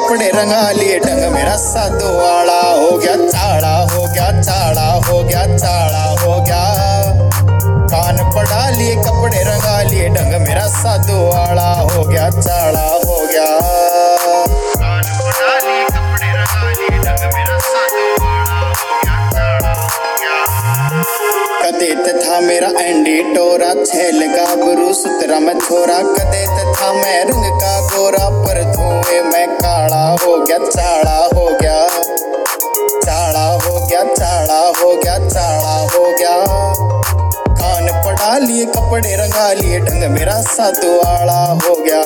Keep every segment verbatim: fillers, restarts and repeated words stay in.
कपड़े रंगा लिए ढंग मेरा साधु वाला हो गया चाड़ा हो गया चाड़ा हो गया चाड़ा हो गया। कान पड़ा लिए कपड़े रंगा लिए ढंग मेरा साधु वाला हो गया चाड़ा हो गया। कान पड़ा लिए कपड़े रंगा लिए ढंग मेरा साधु वाला हो गया चाड़ा हो गया। कदे था मेरा एंडी टोरा छेल गाबरू सुतरा में छोरा कदे था मैं रंग का गोरा पर धुएं में काला हो गया चाड़ा हो गया चाड़ा हो गया चाड़ा हो गया चाड़ा हो गया। कान पड़ा लिए कपड़े रंगा लिए ढंग मेरा साधु वाला हो गया।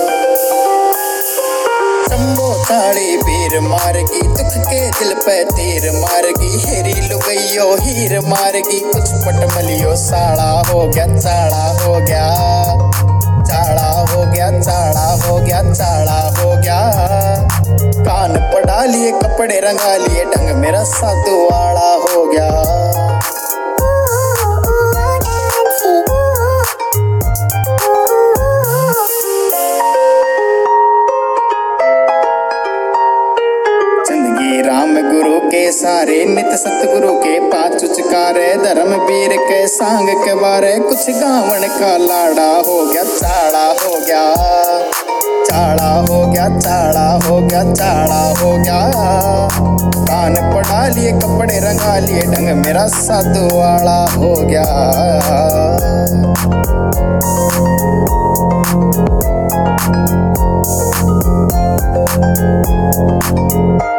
शंभो चाड़ी पीर मारगी दुख के दिल पे तीर मारगी हेरी लुगैयो हीर मारगी कुछ पटमलियो साड़ा हो गया चाड़ा हो गया चाड़ा हो गया चाड़ा हो गया चाड़ा हो गया। कान पड़ा लिए कपड़े रंगा लिए ढंग मेरा साधु वाला हो गया। राम गुरु के सारे नित सतगुरु के पाँच उचकारे धर्म वीर के सांग के बारे कुछ गावन का लाड़ा हो गया चाड़ा हो गया चाड़ा हो गया चाड़ा हो गया चाड़ा हो गया। कान पड़ा लिए कपड़े रंगा लिए ढंग मेरा साधु वाला हो गया।